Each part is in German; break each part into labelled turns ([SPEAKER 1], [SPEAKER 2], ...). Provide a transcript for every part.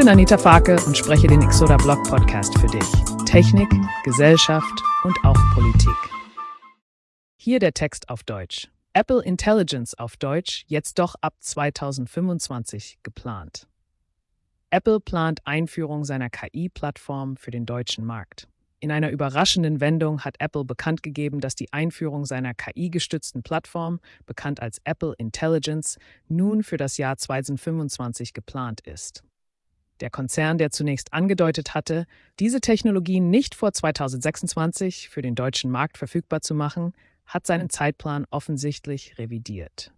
[SPEAKER 1] bin Anita Farke und spreche den Exoda Blog Podcast für dich. Technik, Gesellschaft und auch Politik. Hier der Text auf Deutsch. Apple Intelligence auf Deutsch, jetzt doch ab 2025 geplant. Apple plant Einführung seiner KI-Plattform für den deutschen Markt. In einer überraschenden Wendung hat Apple bekannt gegeben, dass die Einführung seiner KI-gestützten Plattform, bekannt als Apple Intelligence, nun für das Jahr 2025 geplant ist. Der Konzern, der zunächst angedeutet hatte, diese Technologie nicht vor 2026 für den deutschen Markt verfügbar zu machen, hat seinen Zeitplan offensichtlich revidiert.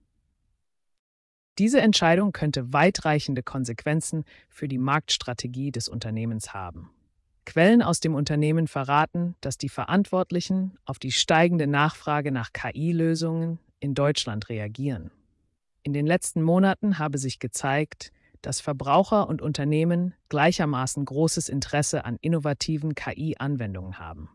[SPEAKER 1] Diese Entscheidung könnte weitreichende Konsequenzen für die Marktstrategie des Unternehmens haben. Quellen aus dem Unternehmen verraten, dass die Verantwortlichen auf die steigende Nachfrage nach KI-Lösungen in Deutschland reagieren. In den letzten Monaten habe sich gezeigt, dass Verbraucher und Unternehmen gleichermaßen großes Interesse an innovativen KI-Anwendungen haben.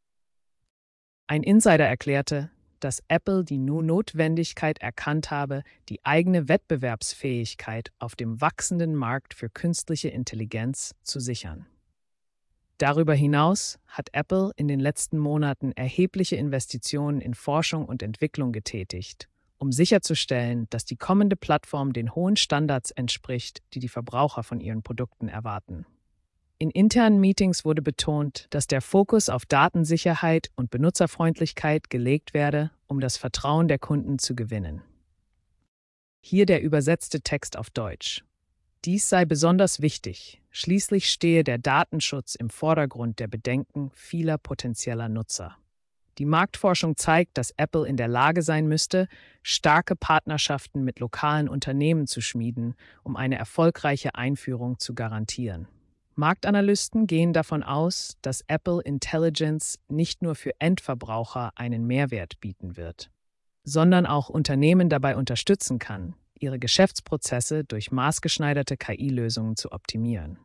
[SPEAKER 1] Ein Insider erklärte, dass Apple die Notwendigkeit erkannt habe, die eigene Wettbewerbsfähigkeit auf dem wachsenden Markt für künstliche Intelligenz zu sichern. Darüber hinaus hat Apple in den letzten Monaten erhebliche Investitionen in Forschung und Entwicklung getätigt, um sicherzustellen, dass die kommende Plattform den hohen Standards entspricht, die die Verbraucher von ihren Produkten erwarten. In internen Meetings wurde betont, dass der Fokus auf Datensicherheit und Benutzerfreundlichkeit gelegt werde, um das Vertrauen der Kunden zu gewinnen. Hier der übersetzte Text auf Deutsch. Dies sei besonders wichtig, schließlich stehe der Datenschutz im Vordergrund der Bedenken vieler potenzieller Nutzer. Die Marktforschung zeigt, dass Apple in der Lage sein müsste, starke Partnerschaften mit lokalen Unternehmen zu schmieden, um eine erfolgreiche Einführung zu garantieren. Marktanalysten gehen davon aus, dass Apple Intelligence nicht nur für Endverbraucher einen Mehrwert bieten wird, sondern auch Unternehmen dabei unterstützen kann, ihre Geschäftsprozesse durch maßgeschneiderte KI-Lösungen zu optimieren.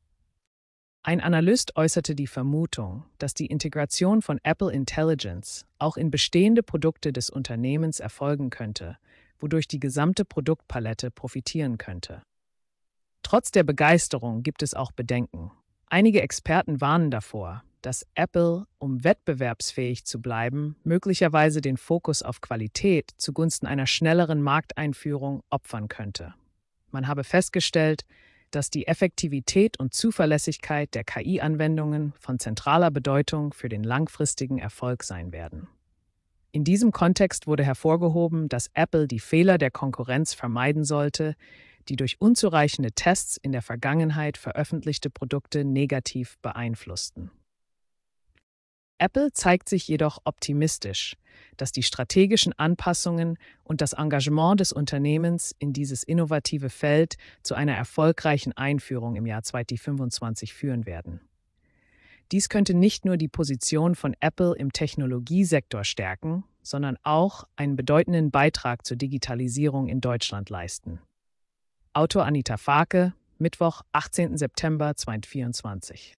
[SPEAKER 1] Ein Analyst äußerte die Vermutung, dass die Integration von Apple Intelligence auch in bestehende Produkte des Unternehmens erfolgen könnte, wodurch die gesamte Produktpalette profitieren könnte. Trotz der Begeisterung gibt es auch Bedenken. Einige Experten warnen davor, dass Apple, um wettbewerbsfähig zu bleiben, möglicherweise den Fokus auf Qualität zugunsten einer schnelleren Markteinführung opfern könnte. Man habe festgestellt, dass die Effektivität und Zuverlässigkeit der KI-Anwendungen von zentraler Bedeutung für den langfristigen Erfolg sein werden. In diesem Kontext wurde hervorgehoben, dass Apple die Fehler der Konkurrenz vermeiden sollte, die durch unzureichende Tests in der Vergangenheit veröffentlichte Produkte negativ beeinflussten. Apple zeigt sich jedoch optimistisch, dass die strategischen Anpassungen und das Engagement des Unternehmens in dieses innovative Feld zu einer erfolgreichen Einführung im Jahr 2025 führen werden. Dies könnte nicht nur die Position von Apple im Technologiesektor stärken, sondern auch einen bedeutenden Beitrag zur Digitalisierung in Deutschland leisten. Autor Anita Farke, Mittwoch, 18. September 2024.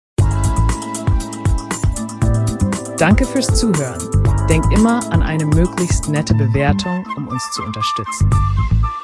[SPEAKER 1] Danke fürs Zuhören. Denk immer an eine möglichst nette Bewertung, um uns zu unterstützen.